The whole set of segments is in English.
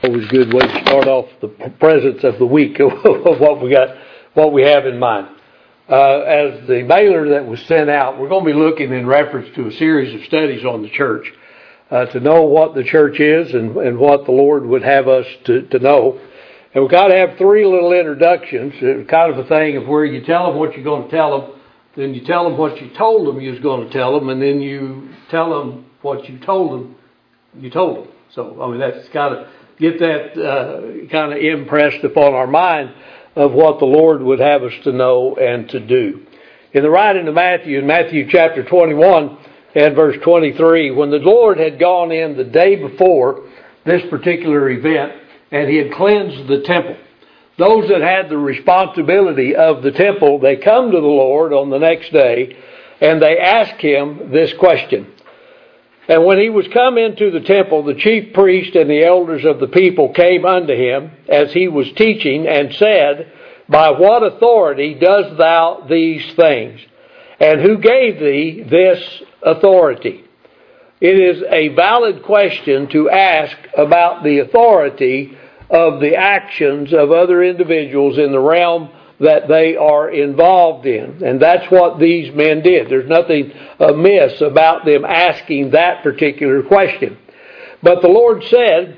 Always a good way to start off the presence of the week of what we have in mind. As the mailer that was sent out, we're going to be looking in reference to a series of studies on the church to know what the church is and what the Lord would have us to know. And we've got to have three little introductions. It's kind of a thing of where you tell them what you're going to tell them, then you tell them what you told them you was going to tell them, and then you tell them what you told them you told them. So, I mean, that's got to get that kind of impressed upon our mind of what the Lord would have us to know and to do. In the writing of Matthew, in Matthew chapter 21 and verse 23, when the Lord had gone in the day before this particular event and he had cleansed the temple, those that had the responsibility of the temple, they come to the Lord on the next day and they ask him this question. And when he was come into the temple, the chief priest and the elders of the people came unto him as he was teaching and said, By what authority dost thou these things? And who gave thee this authority? It is a valid question to ask about the authority of the actions of other individuals in the realm that they are involved in. And that's what these men did. There's nothing amiss about them asking that particular question. But the Lord said,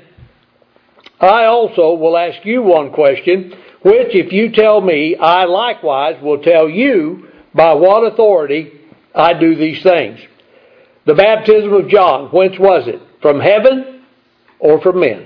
I also will ask you one question, which if you tell me, I likewise will tell you by what authority I do these things. The baptism of John, whence was it? From heaven or from men?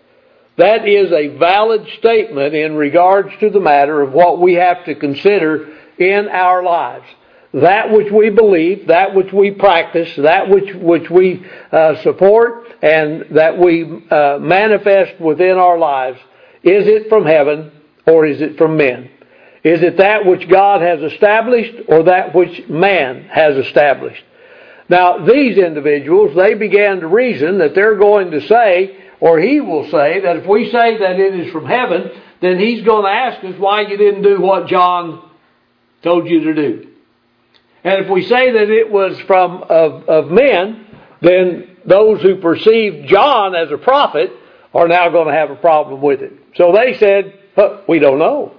That is a valid statement in regards to the matter of what we have to consider in our lives. That which we believe, that which we practice, that which we support, and that we manifest within our lives, is it from heaven or is it from men? Is it that which God has established or that which man has established? Now, these individuals, they began to reason that they're going to say, or he will say, that if we say that it is from heaven, then he's going to ask us why you didn't do what John told you to do. And if we say that it was from of men, then those who perceived John as a prophet are now going to have a problem with it. So they said, we don't know.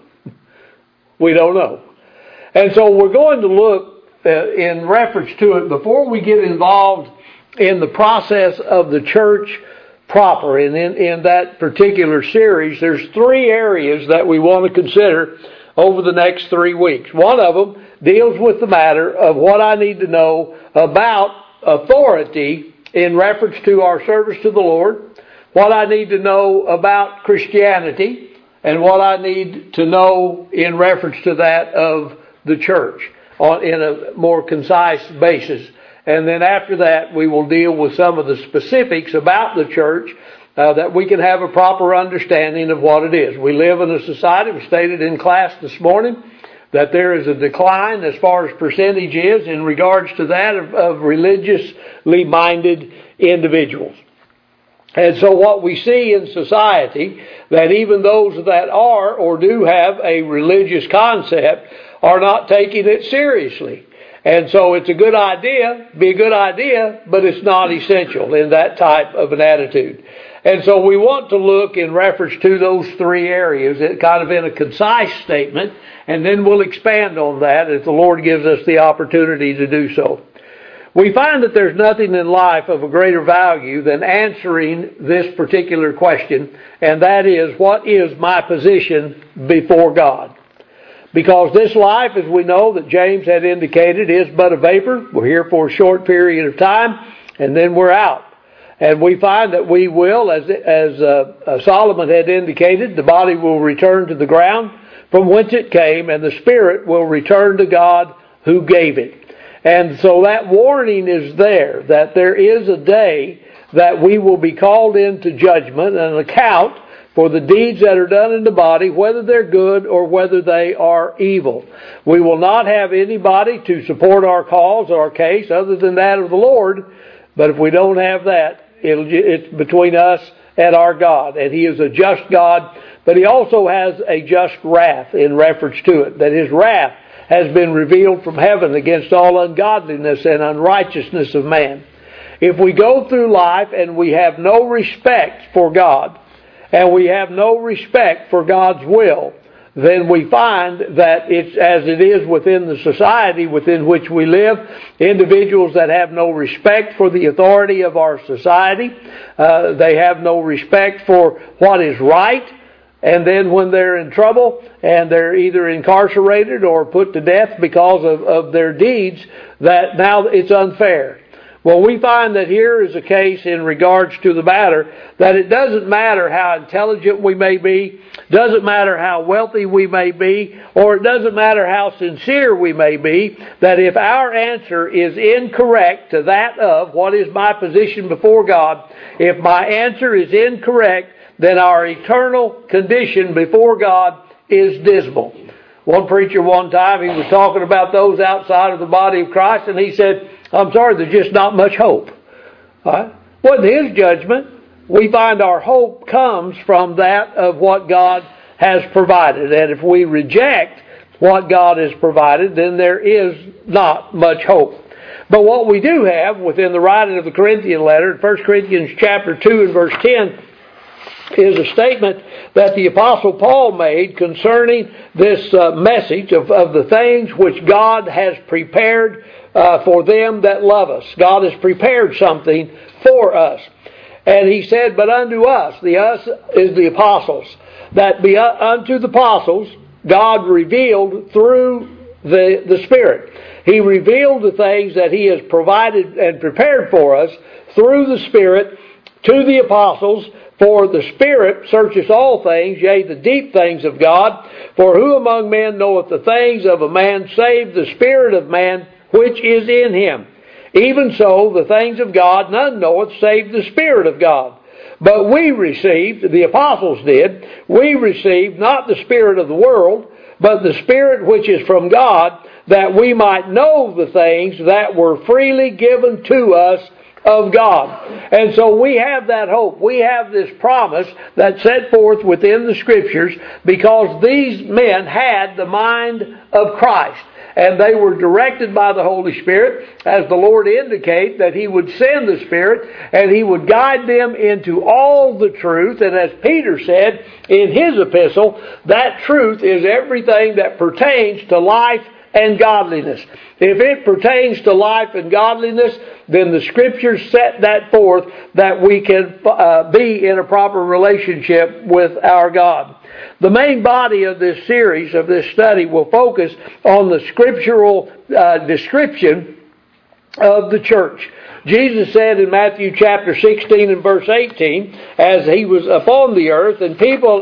We don't know. And so we're going to look in reference to it before we get involved in the process of the church proper. And in that particular series, there's three areas that we want to consider over the next 3 weeks. One of them deals with the matter of what I need to know about authority in reference to our service to the Lord, what I need to know about Christianity, and what I need to know in reference to that of the church in a more concise basis. And then after that, we will deal with some of the specifics about the church that we can have a proper understanding of what it is. We live in a society, we stated in class this morning, that there is a decline as far as percentage is in regards to that of religiously minded individuals. And so what we see in society, that even those that are or do have a religious concept are not taking it seriously. And so it's a good idea, but it's not essential in that type of an attitude. And so we want to look in reference to those three areas, kind of in a concise statement, and then we'll expand on that if the Lord gives us the opportunity to do so. We find that there's nothing in life of a greater value than answering this particular question, and that is, what is my position before God? Because this life, as we know that James had indicated, is but a vapor. We're here for a short period of time, and then we're out. And we find that we will, as Solomon had indicated, the body will return to the ground from whence it came, and the spirit will return to God who gave it. And so that warning is there, that there is a day that we will be called into judgment and an account for the deeds that are done in the body, whether they're good or whether they are evil. We will not have anybody to support our cause or our case other than that of the Lord. But if we don't have that, it's between us and our God. And He is a just God, but He also has a just wrath in reference to it. That His wrath has been revealed from heaven against all ungodliness and unrighteousness of man. If we go through life and we have no respect for God, and we have no respect for God's will, then we find that it's as it is within the society within which we live. Individuals that have no respect for the authority of our society, they have no respect for what is right, and then when they're in trouble and they're either incarcerated or put to death because of their deeds, that now it's unfair. Well, we find that here is a case in regards to the matter that it doesn't matter how intelligent we may be, doesn't matter how wealthy we may be, or it doesn't matter how sincere we may be, that if our answer is incorrect to that of what is my position before God, if my answer is incorrect, then our eternal condition before God is dismal. One preacher one time, he was talking about those outside of the body of Christ, and he said, I'm sorry, there's just not much hope. Right? Wasn't his judgment. We find our hope comes from that of what God has provided. And if we reject what God has provided, then there is not much hope. But what we do have within the writing of the Corinthian letter, 1 Corinthians chapter 2 and verse 10, is a statement that the Apostle Paul made concerning this message of the things which God has prepared for them that love us. God has prepared something for us. And he said, but unto us, the us is the apostles, that be unto the apostles God revealed through the Spirit. He revealed the things that He has provided and prepared for us through the Spirit to the apostles. For the Spirit searcheth all things, yea, the deep things of God. For who among men knoweth the things of a man, save the Spirit of man which is in him? Even so, the things of God none knoweth, save the Spirit of God. But we received, the apostles did, we received not the spirit of the world, but the Spirit which is from God, that we might know the things that were freely given to us of God. And so we have that hope. We have this promise that's set forth within the Scriptures because these men had the mind of Christ. And they were directed by the Holy Spirit, as the Lord indicated, that He would send the Spirit and He would guide them into all the truth. And as Peter said in his epistle, that truth is everything that pertains to life and godliness. If it pertains to life and godliness, then the Scriptures set that forth that we can be in a proper relationship with our God. The main body of this series, of this study, will focus on the scriptural description of the church. Jesus said in Matthew chapter 16 and verse 18, as He was upon the earth, and people,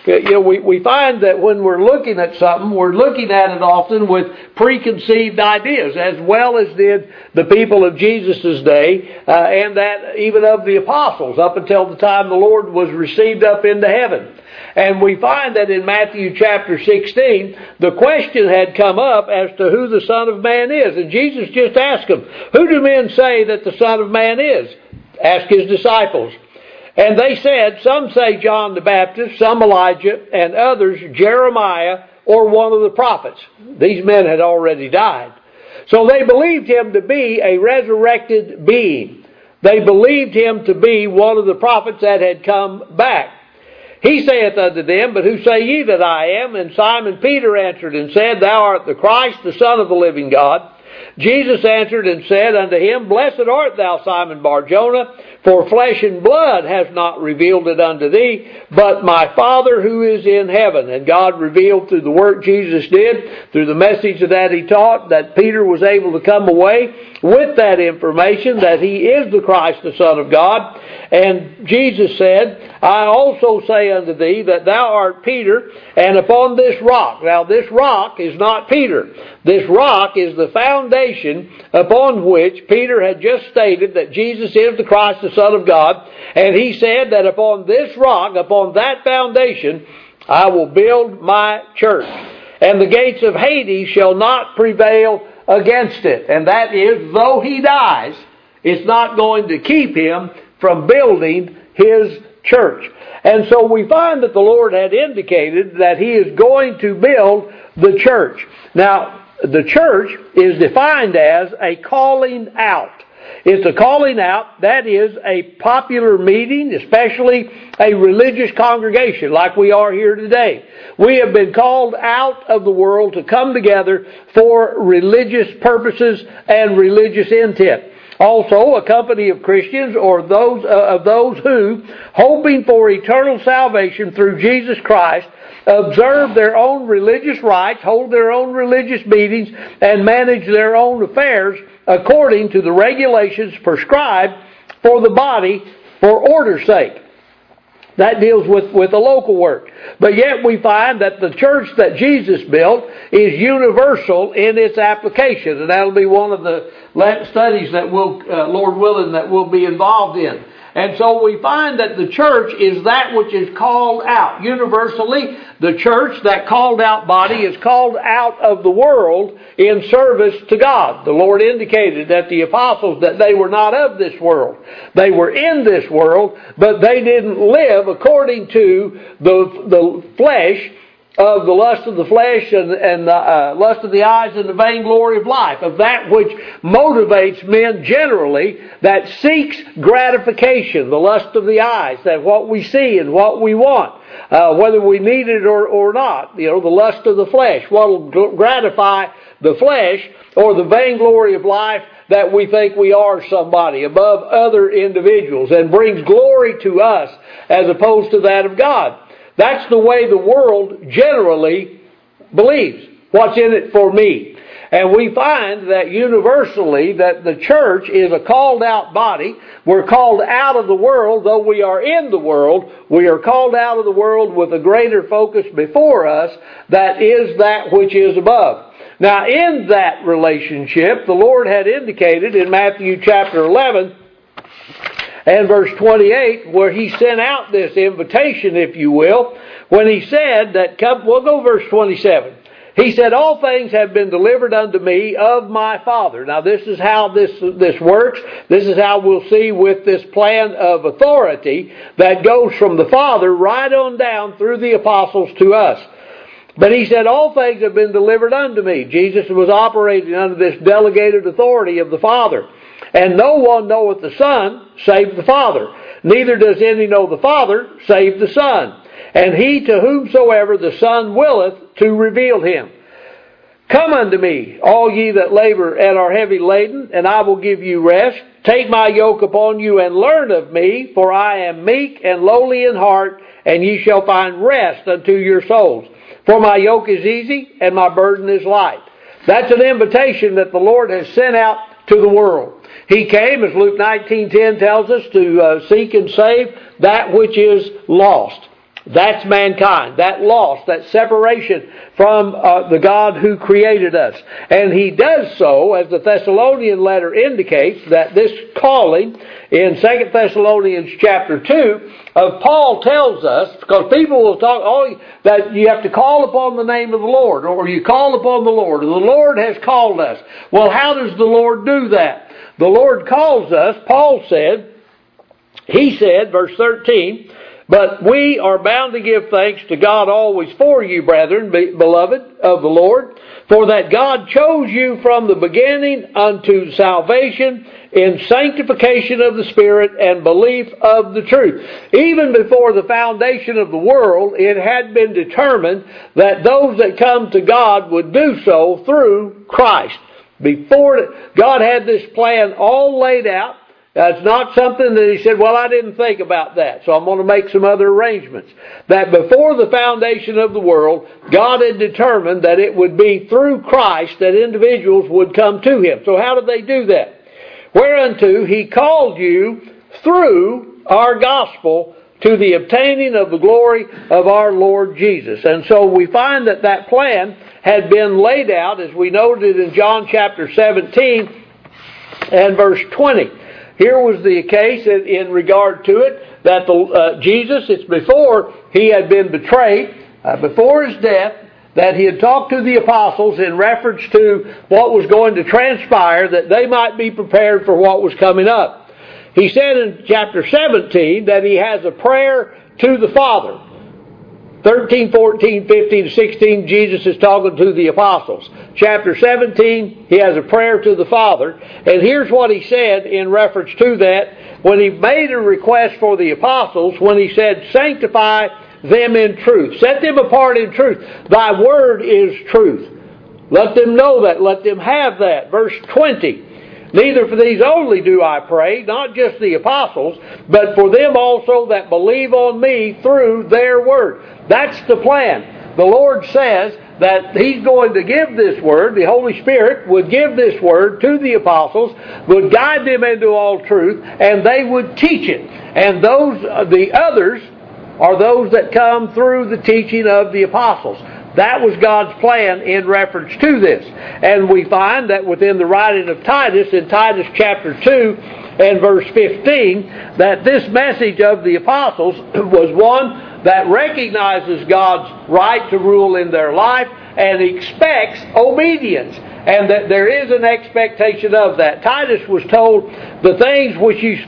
we find that when we're looking at something, we're looking at it often with preconceived ideas, as well as did the people of Jesus' day, and that even of the apostles, up until the time the Lord was received up into heaven. And we find that in Matthew chapter 16, the question had come up as to who the Son of Man is. And Jesus just asked them, who do men say that the Son of Man is? Ask His disciples. And they said, some say John the Baptist, some Elijah, and others Jeremiah or one of the prophets. These men had already died. So they believed Him to be a resurrected being. They believed Him to be one of the prophets that had come back. He saith unto them, but who say ye that I am? And Simon Peter answered and said, Thou art the Christ, the Son of the living God. Jesus answered and said unto him, Blessed art thou, Simon Bar-Jonah, for flesh and blood has not revealed it unto thee, but my Father who is in heaven. And God revealed through the work Jesus did, through the message that He taught, that Peter was able to come away with that information that He is the Christ, the Son of God. And Jesus said, I also say unto thee that thou art Peter, and upon this rock. Now this rock is not Peter. This rock is the foundation upon which Peter had just stated that Jesus is the Christ, the Son of God. And he said that upon this rock, upon that foundation, I will build my church. And the gates of Hades shall not prevail against it. And that is, though he dies, it's not going to keep him from building His church. And so we find that the Lord had indicated that He is going to build the church. Now, the church is defined as a calling out. It's a calling out. That is a popular meeting, especially a religious congregation like we are here today. We have been called out of the world to come together for religious purposes and religious intent. Also, a company of Christians or those who, hoping for eternal salvation through Jesus Christ, observe their own religious rites, hold their own religious meetings, and manage their own affairs according to the regulations prescribed for the body for order's sake. That deals with the local work. But yet we find that the church that Jesus built is universal in its application. And that'll be one of the studies that we'll, Lord willing, that we'll be involved in. And so we find that the church is that which is called out. Universally, the church, that called out body, is called out of the world in service to God. The Lord indicated that the apostles, that they were not of this world. They were in this world, but they didn't live according to the flesh, of the lust of the flesh and the lust of the eyes and the vainglory of life, of that which motivates men generally, that seeks gratification, the lust of the eyes, that what we see and what we want, whether we need it or not, the lust of the flesh, what will gratify the flesh, or the vainglory of life, that we think we are somebody above other individuals and brings glory to us as opposed to that of God. That's the way the world generally believes. What's in it for me? And we find that universally that the church is a called out body. We're called out of the world, though we are in the world. We are called out of the world with a greater focus before us, that is that which is above. Now in that relationship, the Lord had indicated in Matthew chapter 11, and verse 28, where He sent out this invitation, if you will, when He said that, we'll go verse 27. He said, all things have been delivered unto me of my Father. Now this is how this works. This is how we'll see with this plan of authority that goes from the Father right on down through the apostles to us. But He said, all things have been delivered unto me. Jesus was operating under this delegated authority of the Father. And no one knoweth the Son, save the Father. Neither does any know the Father, save the Son. And he to whomsoever the Son willeth to reveal Him. Come unto me, all ye that labor and are heavy laden, and I will give you rest. Take my yoke upon you and learn of me, for I am meek and lowly in heart, and ye shall find rest unto your souls. For my yoke is easy and my burden is light. That's an invitation that the Lord has sent out to the world. He came, as Luke 19:10 tells us, to seek and save that which is lost. That's mankind, that loss, that separation from the God who created us. And He does so, as the Thessalonian letter indicates, that this calling in 2 Thessalonians chapter 2, Paul tells us, because people will talk, that you have to call upon the name of the Lord, or you call upon the Lord, and the Lord has called us. Well, how does the Lord do that? The Lord calls us, Paul said, he said, verse 13, but we are bound to give thanks to God always for you, brethren, beloved of the Lord, for that God chose you from the beginning unto salvation in sanctification of the Spirit and belief of the truth. Even before the foundation of the world, it had been determined that those that come to God would do so through Christ. Before God had this plan all laid out. It's not something that He said, well, I didn't think about that, so I'm going to make some other arrangements. That before the foundation of the world, God had determined that it would be through Christ that individuals would come to Him. So how did they do that? Whereunto He called you through our gospel to the obtaining of the glory of our Lord Jesus. And so we find that that plan had been laid out, as we noted in John chapter 17 and verse 20. Here was the case in regard to it, that Jesus, it's before He had been betrayed, before His death, that He had talked to the apostles in reference to what was going to transpire, that they might be prepared for what was coming up. He said in chapter 17 that He has a prayer to the Father. 13, 14, 15 to 16, Jesus is talking to the apostles. Chapter 17, he has a prayer to the Father. And here's what he said in reference to that when he made a request for the apostles, when he said, sanctify them in truth. Set them apart in truth. Thy word is truth. Let them know that. Let them have that. Verse 20. Neither for these only do I pray, not just the apostles, but for them also that believe on me through their word. That's the plan. The Lord says that He's going to give this word, the Holy Spirit would give this word to the apostles, would guide them into all truth, and they would teach it. And the others are those that come through the teaching of the apostles. That was God's plan in reference to this. And we find that within the writing of Titus, in Titus chapter 2 and verse 15, that this message of the apostles was one that recognizes God's right to rule in their life and expects obedience. And that there is an expectation of that. Titus was told, the things which you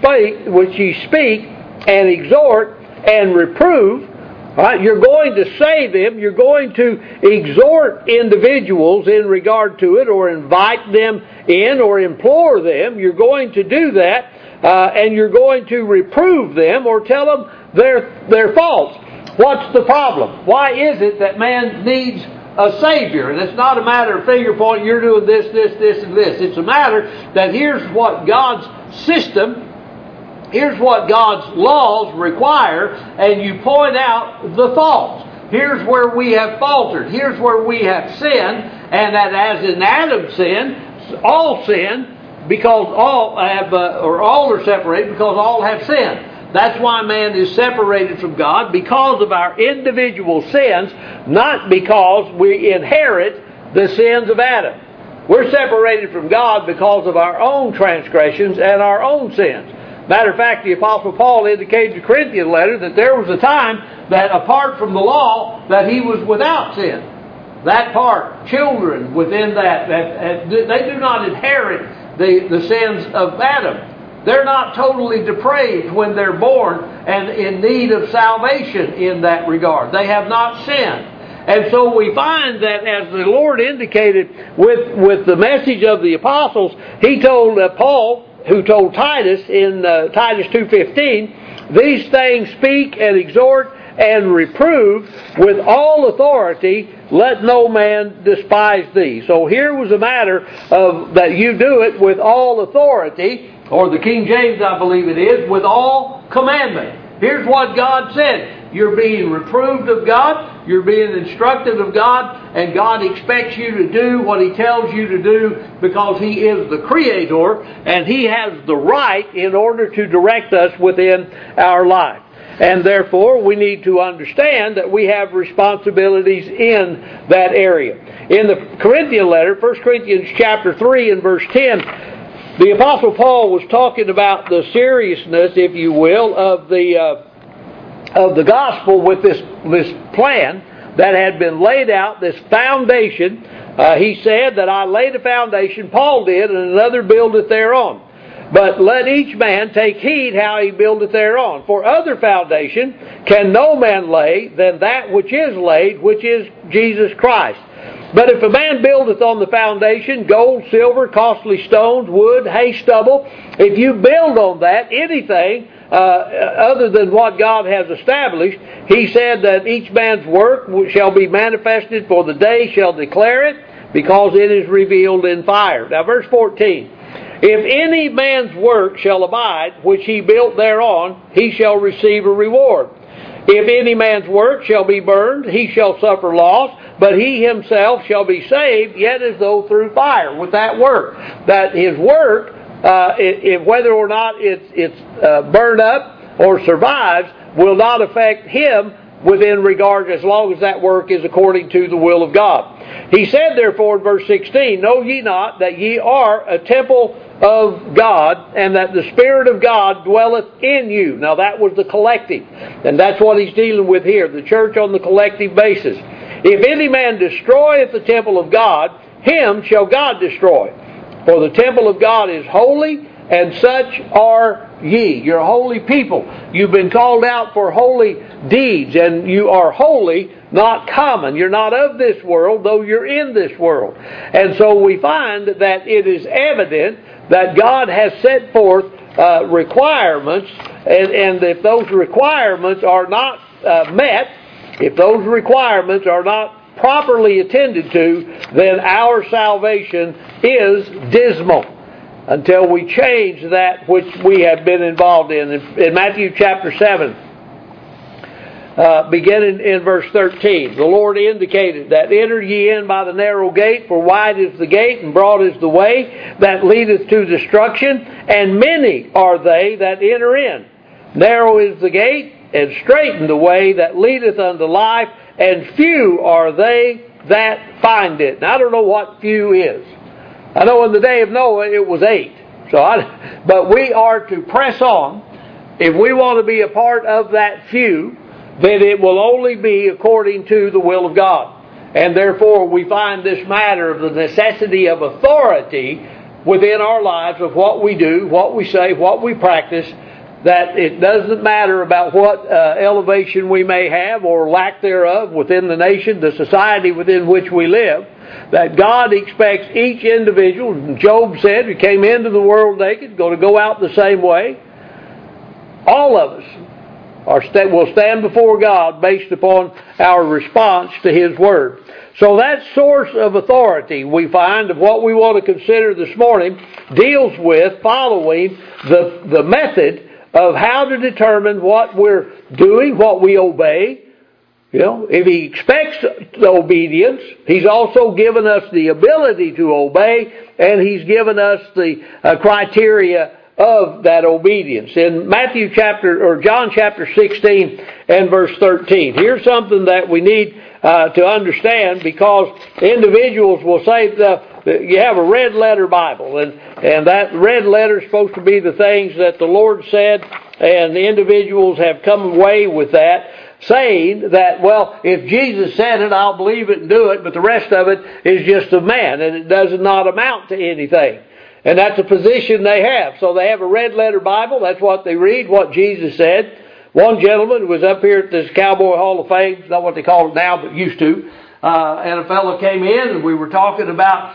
speak and exhort and reprove, right, you're going to say them, you're going to exhort individuals in regard to it, or invite them in, or implore them. You're going to do that, and you're going to reprove them, or tell them their faults. What's the problem? Why is it that man needs a Savior? And it's not a matter of finger pointing, you're doing this, and this. It's a matter that here's what God's system, here's what God's laws require, and you point out the faults. Here's where we have faltered. Here's where we have sinned, and that as in Adam's sin, all sin, because all are separated because all have sinned. That's why man is separated from God, because of our individual sins, not because we inherit the sins of Adam. We're separated from God because of our own transgressions and our own sins. Matter of fact, the Apostle Paul indicated in the Corinthian letter that there was a time that apart from the law, that he was without sin. That part, children within that they do not inherit the sins of Adam. They're not totally depraved when they're born and in need of salvation in that regard. They have not sinned. And so we find that as the Lord indicated with the message of the apostles, He told Paul, who told Titus in Titus 2:15, these things speak and exhort and reprove with all authority, let no man despise thee. So here was a matter of that you do it with all authority, or the King James, I believe it is, with all commandment. Here's what God said. You're being reproved of God, you're being instructed of God, and God expects you to do what He tells you to do because He is the Creator, and He has the right in order to direct us within our life. And therefore, we need to understand that we have responsibilities in that area. In the Corinthian letter, 1 Corinthians chapter 3 and verse 10, the Apostle Paul was talking about the seriousness, if you will, of the gospel with this plan that had been laid out, this foundation. He said that I laid a foundation, Paul did, and another buildeth thereon. But let each man take heed how he buildeth thereon. For other foundation can no man lay than that which is laid, which is Jesus Christ. But if a man buildeth on the foundation, gold, silver, costly stones, wood, hay, stubble, if you build on that, anything other than what God has established, he said that each man's work shall be manifested, for the day shall declare it, because it is revealed in fire. Now verse 14. If any man's work shall abide, which he built thereon, he shall receive a reward. If any man's work shall be burned, he shall suffer loss, but he himself shall be saved, yet as though through fire. With that work, that his work, whether or not it's burned up or survives, will not affect him within regard as long as that work is according to the will of God. He said therefore in verse 16, know ye not that ye are a temple of God, and that the Spirit of God dwelleth in you. Now that was the collective, and that's what he's dealing with here, the church on the collective basis. If any man destroyeth the temple of God, him shall God destroy. For the temple of God is holy, and such are ye. You're a holy people. You've been called out for holy deeds, and you are holy, not common. You're not of this world, though you're in this world. And so we find that it is evident that God has set forth requirements, and if those requirements are not met, if those requirements are not properly attended to, then our salvation is dismal until we change that which we have been involved in. In Matthew chapter 7, beginning in verse 13, the Lord indicated that enter ye in by the narrow gate, for wide is the gate and broad is the way that leadeth to destruction, and many are they that enter in. Narrow is the gate and straight is the way that leadeth unto life, and few are they that find it. Now, I don't know what few is. I know in the day of Noah it was 8. But we are to press on. If we want to be a part of that few, then it will only be according to the will of God. And therefore we find this matter of the necessity of authority within our lives of what we do, what we say, what we practice, that it doesn't matter about what elevation we may have or lack thereof within the nation, the society within which we live, that God expects each individual. Job said, he came into the world naked, going to go out the same way. All of us will stand before God based upon our response to His Word. So that source of authority we find of what we want to consider this morning deals with following the method of how to determine what we're doing, what we obey. You know, if He expects obedience, He's also given us the ability to obey, and He's given us the criteria of that obedience. In John chapter 16 and verse 13, here's something that we need to understand, because individuals will say you have a red letter Bible, and that red letter is supposed to be the things that the Lord said, and the individuals have come away with that, saying that, well, if Jesus said it, I'll believe it and do it, but the rest of it is just of man, and it does not amount to anything. And that's a position they have. So they have a red letter Bible. That's what they read, what Jesus said. One gentleman was up here at this Cowboy Hall of Fame, not what they call it now, but used to. And a fellow came in, and we were talking about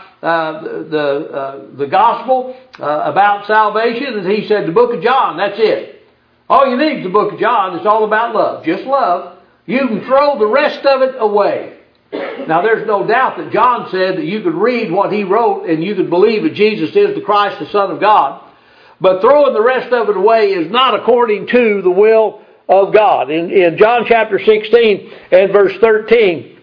the gospel, about salvation, and he said, the book of John, that's it. All you need is the book of John. It's all about love. Just love. You can throw the rest of it away. Now, there's no doubt that John said that you could read what he wrote and you could believe that Jesus is the Christ, the Son of God. But throwing the rest of it away is not according to the will of God. In John chapter 16 and verse 13,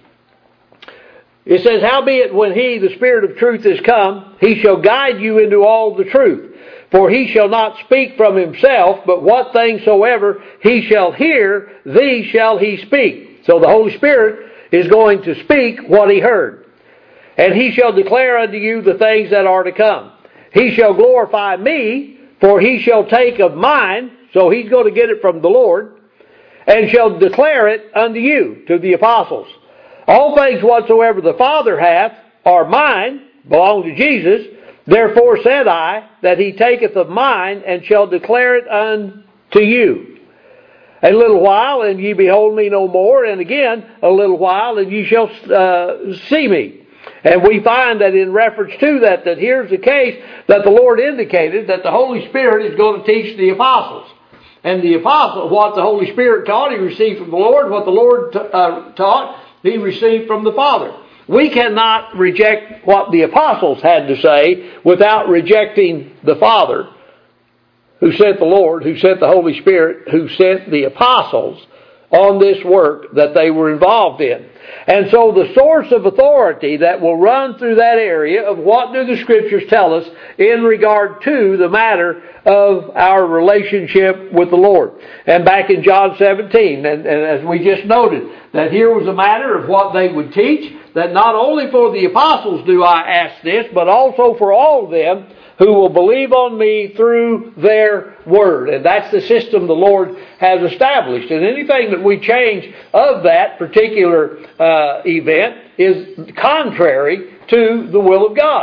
it says, howbeit when He, the Spirit of truth, is come, He shall guide you into all the truth. For He shall not speak from Himself, but what things soever He shall hear, these shall He speak. So the Holy Spirit is going to speak what He heard. And He shall declare unto you the things that are to come. He shall glorify Me, for He shall take of mine, so He's going to get it from the Lord, and shall declare it unto you, to the apostles. All things whatsoever the Father hath are mine, belong to Jesus. Therefore said I, that He taketh of mine, and shall declare it unto you. A little while, and ye behold Me no more, and again a little while, and ye shall see Me. And we find that in reference to that here's the case that the Lord indicated that the Holy Spirit is going to teach the apostles. And the apostle, what the Holy Spirit taught, he received from the Lord. What the Lord taught, he received from the Father. We cannot reject what the apostles had to say without rejecting the Father, who sent the Lord, who sent the Holy Spirit, who sent the apostles on this work that they were involved in. And so the source of authority that will run through that area of what do the Scriptures tell us in regard to the matter of our relationship with the Lord. And back in John 17, and as we just noted, that here was a matter of what they would teach, that not only for the apostles do I ask this, but also for all of them who will believe on Me through their word. And that's the system the Lord has established. And anything that we change of that particular event is contrary to the will of God.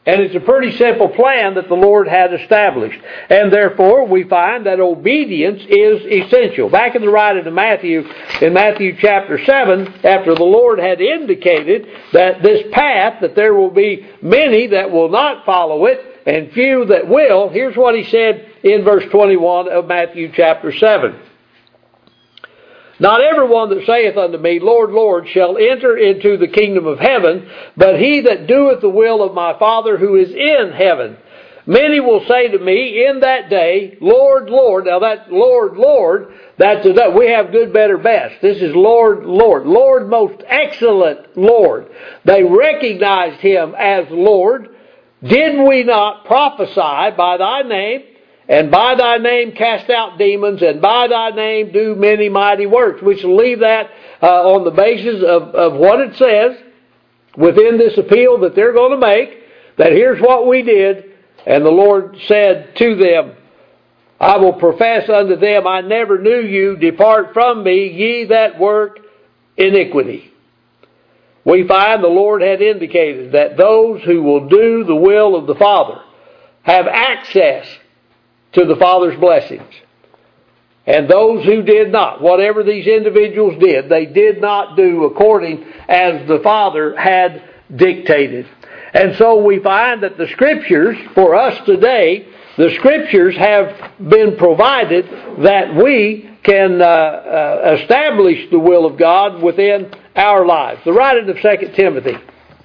And it's a pretty simple plan that the Lord had established. And therefore, we find that obedience is essential. Back in the writing of Matthew, in Matthew chapter 7, after the Lord had indicated that this path, that there will be many that will not follow it, and few that will, here's what He said in verse 21 of Matthew chapter 7. Not everyone that saith unto me, Lord, Lord, shall enter into the kingdom of heaven, but he that doeth the will of my Father who is in heaven. Many will say to me in that day, Lord, Lord. Now that Lord, Lord, we have good, better, best. This is Lord, Lord. Lord, most excellent Lord. They recognized Him as Lord. Did we not prophesy by Thy name? And by Thy name cast out demons, and by Thy name do many mighty works. We shall leave that on the basis of what it says within this appeal that they're going to make, that here's what we did. And the Lord said to them, I will profess unto them, I never knew you. Depart from me, ye that work iniquity. We find the Lord had indicated that those who will do the will of the Father have access to the Father's blessings. And those who did not, whatever these individuals did, they did not do according as the Father had dictated. And so we find that the Scriptures, for us today, the Scriptures have been provided that we can establish the will of God within our lives. The writing of 2 Timothy.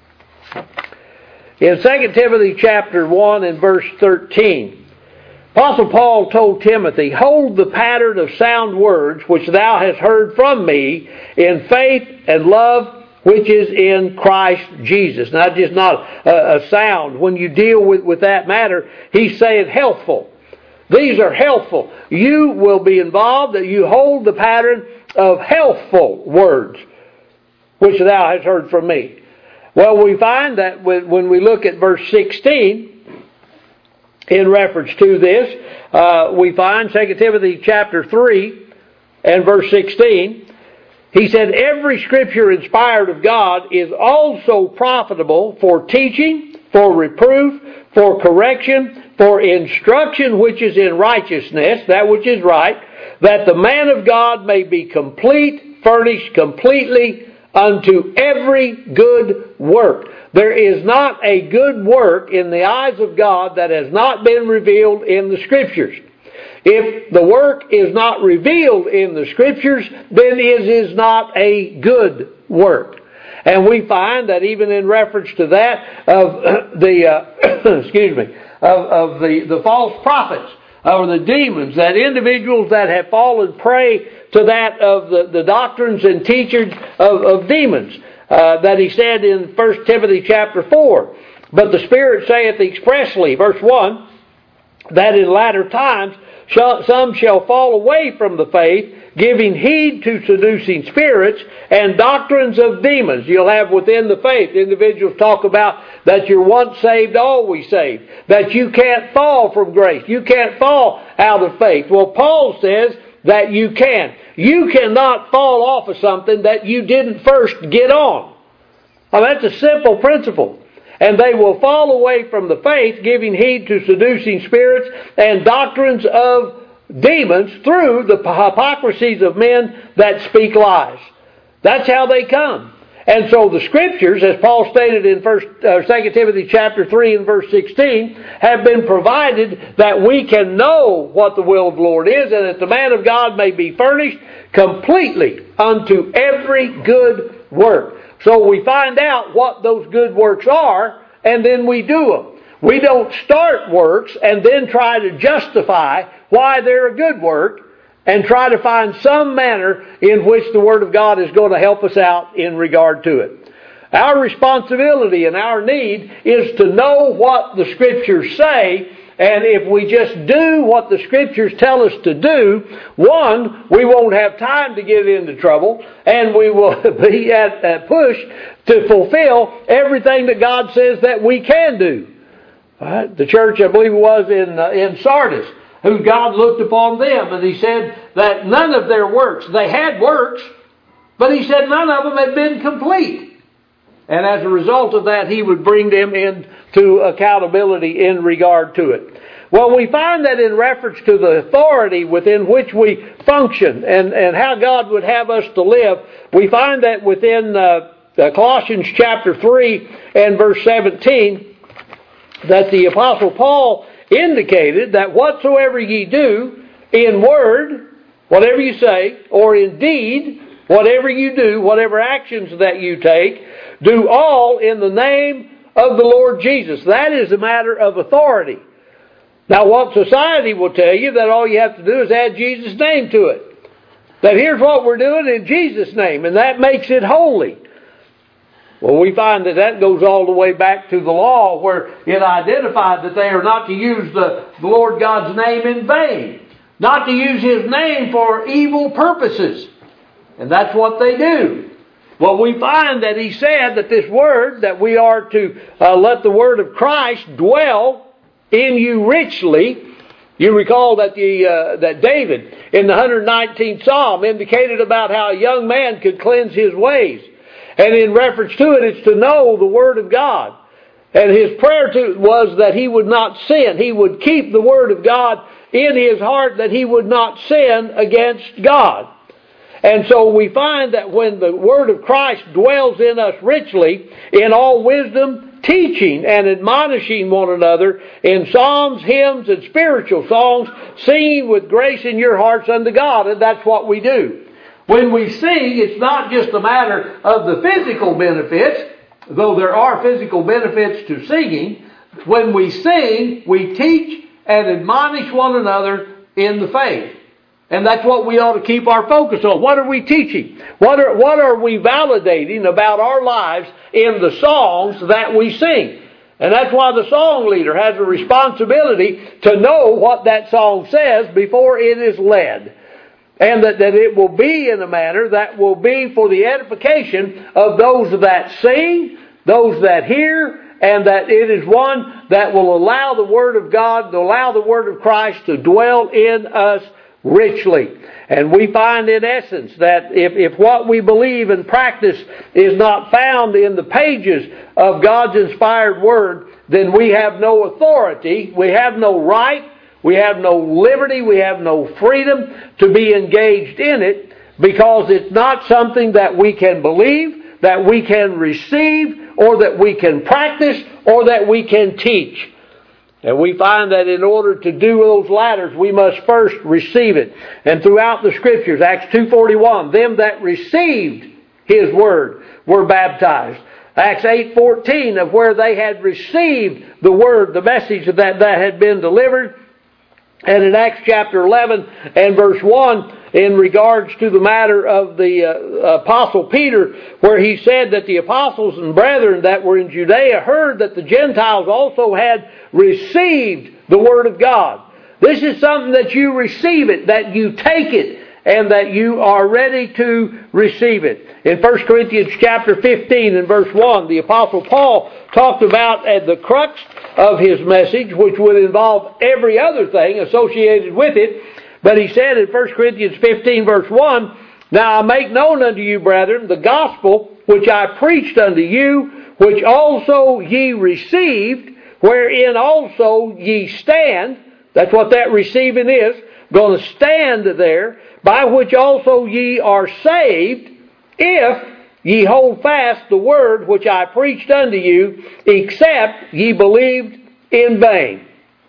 In 2 Timothy chapter 1 and verse 13, Apostle Paul told Timothy, hold the pattern of sound words which thou hast heard from me in faith and love which is in Christ Jesus. Now, just not a sound. When you deal with that matter, he's saying healthful. These are healthful. You will be involved that you hold the pattern of healthful words which thou hast heard from me. Well, we find that when we look at verse 16, in reference to this, we find 2 Timothy chapter 3 and verse 16. He said, every Scripture inspired of God is also profitable for teaching, for reproof, for correction, for instruction which is in righteousness, that which is right, that the man of God may be complete, furnished completely unto every good work. There is not a good work in the eyes of God that has not been revealed in the Scriptures. If the work is not revealed in the Scriptures, then it is not a good work. And we find that even in reference to that of the false prophets or the demons, that individuals that have fallen prey to that of the doctrines and teachings of demons, that he said in 1 Timothy chapter 4. But the Spirit saith expressly, verse 1, that in latter times some shall fall away from the faith, giving heed to seducing spirits and doctrines of demons. You'll have within the faith, individuals talk about that you're once saved, always saved. That you can't fall from grace. You can't fall out of faith. Well, Paul says that you can. You cannot fall off of something that you didn't first get on. Now, that's a simple principle. And they will fall away from the faith, giving heed to seducing spirits and doctrines of demons through the hypocrisies of men that speak lies. That's how they come. And so the Scriptures, as Paul stated in 2 Timothy chapter 3 and verse 16, have been provided that we can know what the will of the Lord is, and that the man of God may be furnished completely unto every good work. So we find out what those good works are, and then we do them. We don't start works and then try to justify why they're a good work and try to find some manner in which the Word of God is going to help us out in regard to it. Our responsibility and our need is to know what the Scriptures say, and if we just do what the Scriptures tell us to do, one, we won't have time to get into trouble, and we will be at a push to fulfill everything that God says that we can do. Right? The church, I believe it was in Sardis, who God looked upon them, and He said that none of their works, they had works, but He said none of them had been complete. And as a result of that, He would bring them into accountability in regard to it. Well, we find that in reference to the authority within which we function and how God would have us to live, we find that within Colossians chapter 3 and verse 17, that the Apostle Paul indicated that whatsoever ye do in word, whatever you say, or in deed, whatever you do, whatever actions that you take, do all in the name of the Lord Jesus. That is a matter of authority. Now, what society will tell you, that all you have to do is add Jesus' name to it. That here's what we're doing in Jesus' name, and that makes it holy. Well, we find that that goes all the way back to the law, where it identified that they are not to use the Lord God's name in vain, not to use His name for evil purposes. And that's what they do. Well, we find that He said that this Word, that we are to let the Word of Christ dwell in you richly. You recall that that David in the 119th Psalm indicated about how a young man could cleanse his ways. And in reference to it, it's to know the Word of God. And his prayer was that he would not sin. He would keep the Word of God in his heart, that he would not sin against God. And so we find that when the Word of Christ dwells in us richly, in all wisdom, teaching and admonishing one another in psalms, hymns, and spiritual songs, singing with grace in your hearts unto God. And that's what we do. When we sing, it's not just a matter of the physical benefits, though there are physical benefits to singing. When we sing, we teach and admonish one another in the faith. And that's what we ought to keep our focus on. What are we teaching? What are we validating about our lives in the songs that we sing? And that's why the song leader has a responsibility to know what that song says before it is led. And that it will be in a manner that will be for the edification of those that sing, those that hear, and that it is one that will allow the Word of God, to allow the Word of Christ to dwell in us richly. And we find in essence that if what we believe and practice is not found in the pages of God's inspired Word, then we have no authority, we have no right, we have no liberty, we have no freedom to be engaged in it, because it's not something that we can believe, that we can receive, or that we can practice, or that we can teach. And we find that in order to do those latters, we must first receive it. And throughout the Scriptures, Acts 2:41, them that received His Word were baptized. Acts 8:14, of where they had received the Word, the message that had been delivered. And in Acts chapter 11 and verse 1, in regards to the matter of the Apostle Peter, where he said that the apostles and brethren that were in Judea heard that the Gentiles also had received the Word of God. This is something that you receive it, that you take it, and that you are ready to receive it. In 1 Corinthians chapter 15 and verse 1, the Apostle Paul talked about the crux of his message, which would involve every other thing associated with it. But he said in 1 Corinthians 15 verse 1, Now I make known unto you, brethren, the gospel which I preached unto you, which also ye received, wherein also ye stand. That's what that receiving is. Going to stand there, by which also ye are saved, if ye hold fast the word which I preached unto you, except ye believed in vain.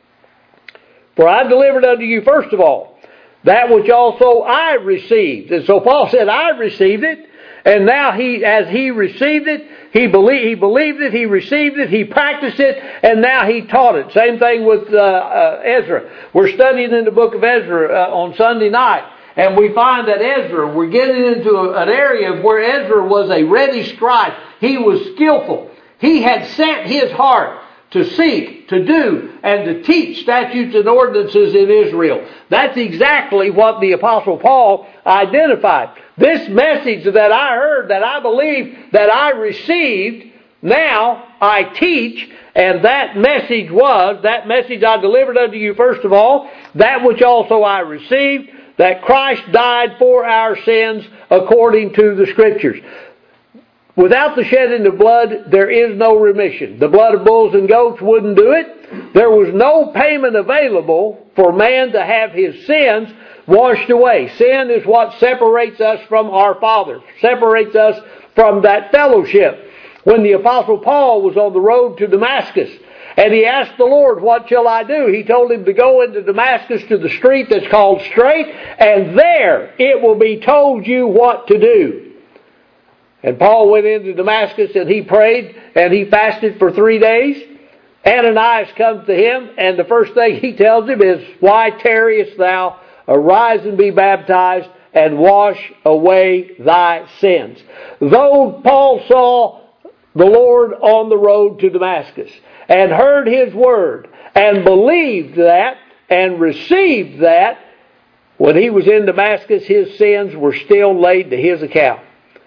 For I delivered unto you first of all that which also I received. And so Paul said, I received it, and now as he received it, he believed it, he received it, he practiced it, and now he taught it. Same thing with Ezra. We're studying in the book of Ezra on Sunday night. And we find that Ezra, we're getting into an area where Ezra was a ready scribe. He was skillful. He had set his heart to seek, to do, and to teach statutes and ordinances in Israel. That's exactly what the Apostle Paul identified. This message that I heard, that I believe, that I received, now I teach, and that message I delivered unto you first of all, that which also I received, that Christ died for our sins according to the Scriptures. Without the shedding of blood, there is no remission. The blood of bulls and goats wouldn't do it. There was no payment available for man to have his sins washed away. Sin is what separates us from our Father, separates us from that fellowship. When the Apostle Paul was on the road to Damascus, and he asked the Lord, what shall I do? He told him to go into Damascus to the street that's called Straight, and there it will be told you what to do. And Paul went into Damascus and he prayed and he fasted for 3 days. Ananias comes to him, and the first thing he tells him is, why tarriest thou? Arise and be baptized and wash away thy sins. Though Paul saw the Lord on the road to Damascus and heard His word and believed that and received that, when he was in Damascus, his sins were still laid to his account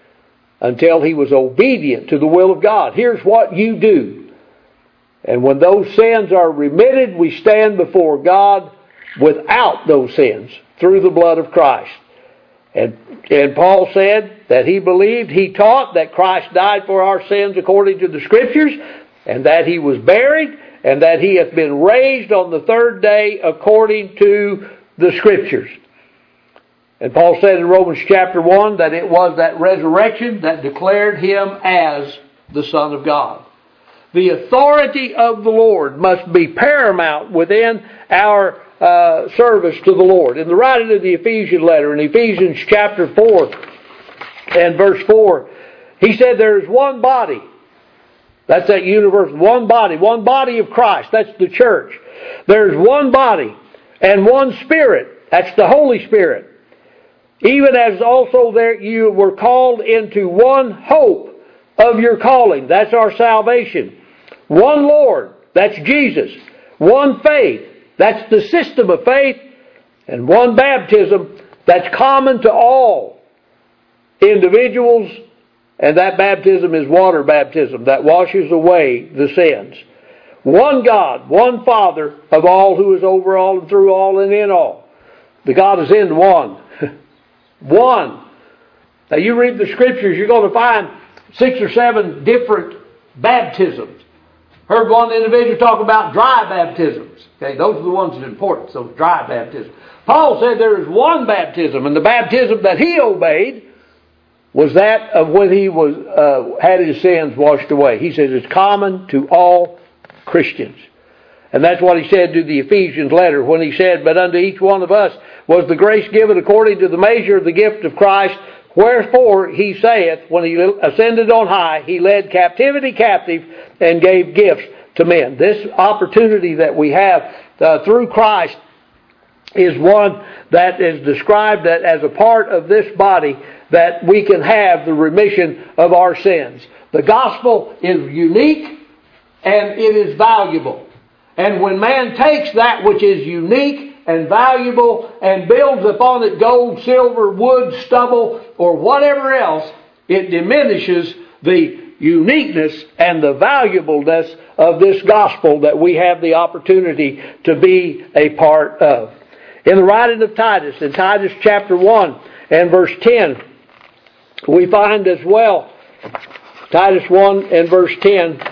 until he was obedient to the will of God. Here's what you do. And when those sins are remitted, we stand before God without those sins through the blood of Christ. And Paul said that he believed, he taught that Christ died for our sins according to the Scriptures, and that He was buried, and that He hath been raised on the third day according to the Scriptures. And Paul said in Romans chapter 1 that it was that resurrection that declared Him as the Son of God. The authority of the Lord must be paramount within our service to the Lord. In the writing of the Ephesian letter, in Ephesians chapter 4 and verse 4, he said there is one body. That's that universal, one body of Christ. That's the church. There's one body and one Spirit. That's the Holy Spirit. Even as also there you were called into one hope of your calling. That's our salvation. One Lord. That's Jesus. One faith. That's the system of faith. And one baptism. That's common to all individuals. And that baptism is water baptism that washes away the sins. One God, one Father of all, who is over all and through all and in all. The God is in one. One. Now you read the Scriptures, you're going to find 6 or 7 different baptisms. Heard one individual talk about dry baptisms. Okay, those are the ones that are important, those dry baptisms. Paul said there is one baptism, and the baptism that he obeyed was that of when he had his sins washed away. He says it's common to all Christians. And that's what he said to the Ephesians letter when he said, but unto each one of us was the grace given according to the measure of the gift of Christ. Wherefore he saith, when he ascended on high, he led captivity captive and gave gifts to men. This opportunity that we have through Christ is one that is described as a part of this body, that we can have the remission of our sins. The gospel is unique and it is valuable. And when man takes that which is unique and valuable and builds upon it gold, silver, wood, stubble, or whatever else, it diminishes the uniqueness and the valuableness of this gospel that we have the opportunity to be a part of. In the writing of Titus, in Titus chapter 1 and verse 10, we find as well, Titus 1 and verse 10,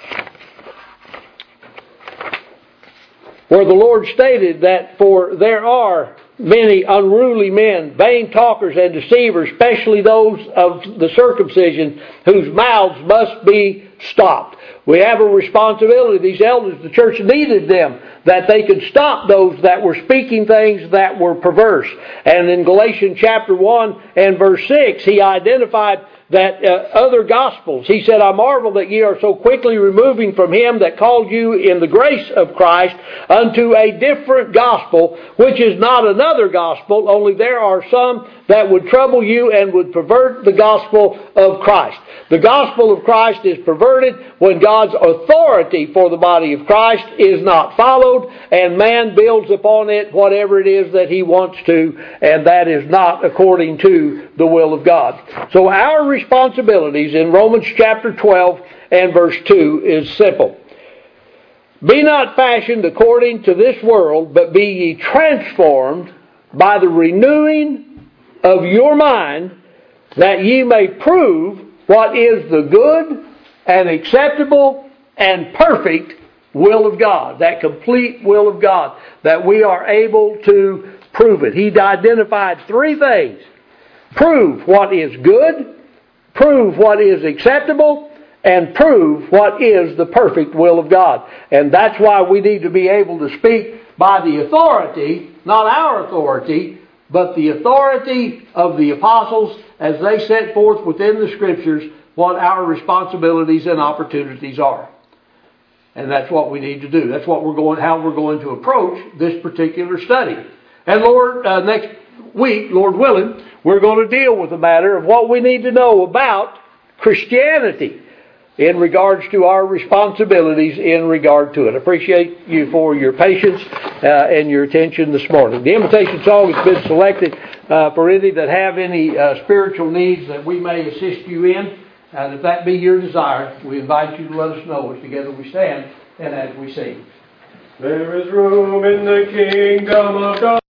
where the Lord stated that for there are many unruly men, vain talkers and deceivers, especially those of the circumcision, whose mouths must be stopped. We have a responsibility. These elders, the church needed them, that they could stop those that were speaking things that were perverse. And in Galatians chapter 1 and verse 6, he identified that other gospels. He said, I marvel that ye are so quickly removing from him that called you in the grace of Christ unto a different gospel, which is not another gospel, only there are some that would trouble you and would pervert the gospel of Christ. The gospel of Christ is perverted when God's authority for the body of Christ is not followed, and man builds upon it whatever it is that he wants to, and that is not according to the will of God. So our responsibilities in Romans chapter 12 and verse 2 is simple. Be not fashioned according to this world, but be ye transformed by the renewing of your mind, that ye may prove what is the good and acceptable and perfect will of God, that complete will of God, that we are able to prove it. He identified three things. Prove what is good, prove what is acceptable, and prove what is the perfect will of God. And that's why we need to be able to speak by the authority, not our authority, but the authority of the apostles as they set forth within the Scriptures what our responsibilities and opportunities are. And that's what we need to do. That's what how we're going to approach this particular study. And Lord, next week, Lord willing, we're going to deal with the matter of what we need to know about Christianity in regards to our responsibilities in regard to it. I appreciate you for your patience and your attention this morning. The invitation song has been selected for any that have any spiritual needs that we may assist you in. And if that be your desire, we invite you to let us know as together we stand and as we sing. There is room in the kingdom of God.